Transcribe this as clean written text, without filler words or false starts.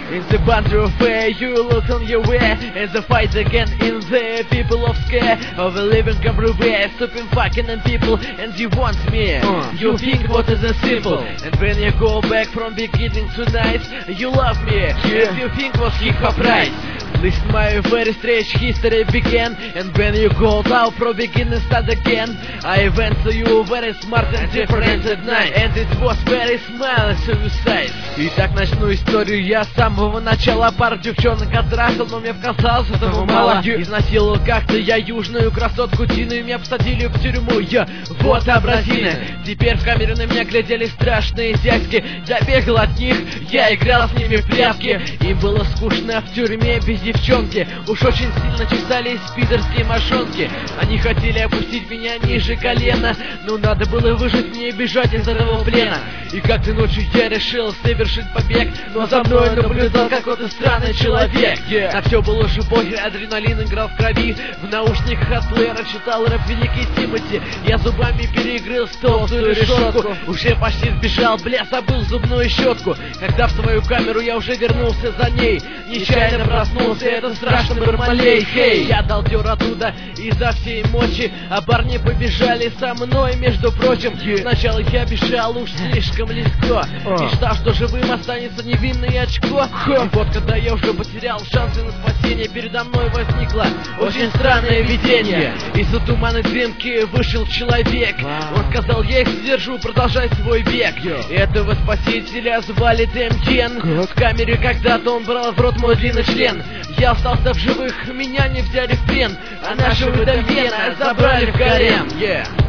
In the boundary of air, you look on your way. And the fight again in the people of scare. Of living everywhere, stopping fucking and people. And you want me, you think what is simple. And when you go back from beginning to night, you love me, and you think was hip-hop right. Listen, my very strange history began. And when you go down from beginning start again, I went to you very smart and different at night. And it was very smile suicide. Итак, начну историю я с самого начала. Пару девчонок оттрахал, но мне показалось этого мало. Изнасиловал как-то я южную красотку Тину, и меня посадили в тюрьму. Вот образины. Теперь в камере на меня глядели страшные дядьки. Я бегал от них, я играл с ними в прятки. Им было скучно в тюрьме без девчонки. Уж очень сильно чесались пидорские мошонки. Они хотели опустить меня ниже колена, но надо было выжить мне и бежать из этого плена. И как-то ночью я решил совершить побег, но за мной наблюдал какой-то странный человек. На все было же похер, адреналин играл в крови. В наушниках от плеера читал рэп великий Тимати. Я зубами перегрыз толстую решетку. Уже почти сбежал, бля, забыл зубную щетку. Когда в свою камеру я уже вернулся за ней, нечаянно проснулся, это страшно бармалей. Хей, я дал дёр оттуда изо всей мочи, а парни побежали со мной, между прочим. Сначала я бежал уж слишком легко, мечтал, что живым останется невинное очко. И вот когда я уже потерял шансы на спасение, передо мной возникло очень странное видение. Из-за туманной дымки вышел человек. Он сказал: я их сдержу, продолжай свой бег. Этого спасителя звали Демьен. В камере когда-то он брал в рот мой длинный член. Я остался в живых, меня не взяли в плен, а нашего Демьена забрали в гарем.